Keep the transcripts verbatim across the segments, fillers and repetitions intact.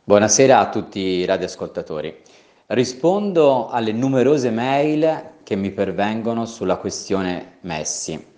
Buonasera a tutti i radioascoltatori. Rispondo alle numerose mail che mi pervengono sulla questione Messi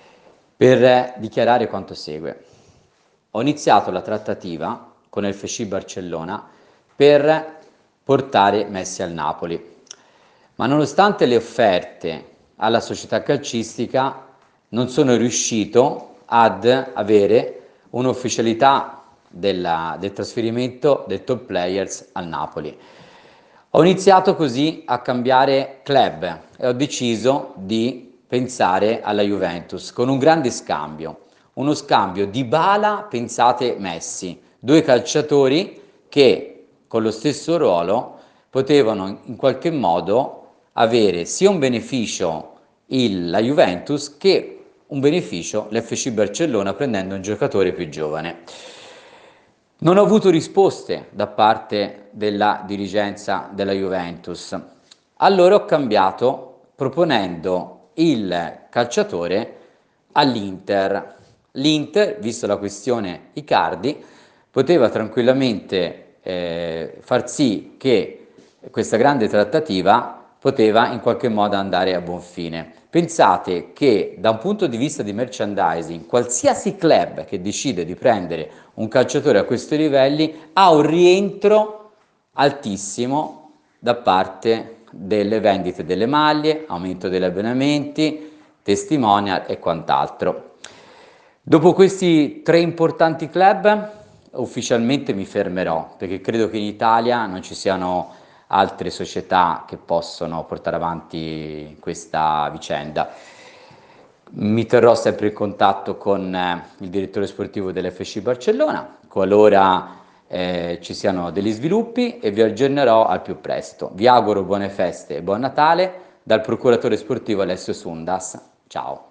per dichiarare quanto segue. Ho iniziato la trattativa con il F C Barcellona per portare Messi al Napoli, ma nonostante le offerte alla società calcistica non sono riuscito ad avere un'ufficialità della, del trasferimento del top players al Napoli. Ho iniziato così a cambiare club e ho deciso di pensare alla Juventus con un grande scambio, uno scambio Dybala, pensate Messi, due calciatori che con lo stesso ruolo potevano in qualche modo avere sia un beneficio il, la Juventus che un beneficio l'F C Barcellona prendendo un giocatore più giovane. Non ho avuto risposte da parte della dirigenza della Juventus. Allora ho cambiato proponendo il calciatore all'Inter. L'Inter, visto la questione Icardi, poteva tranquillamente eh, far sì che questa grande trattativa poteva in qualche modo andare a buon fine. Pensate che da un punto di vista di merchandising, qualsiasi club che decide di prendere un calciatore a questi livelli ha un rientro altissimo da parte delle vendite delle maglie, aumento degli abbonamenti, testimonial e quant'altro. Dopo questi tre importanti club ufficialmente mi fermerò, perché credo che in Italia non ci siano altre società che possono portare avanti questa vicenda. Mi terrò sempre in contatto con eh, il direttore sportivo dell'F C Barcellona, qualora eh, ci siano degli sviluppi, e vi aggiornerò al più presto. Vi auguro buone feste e buon Natale dal procuratore sportivo Alessio Sundas. Ciao.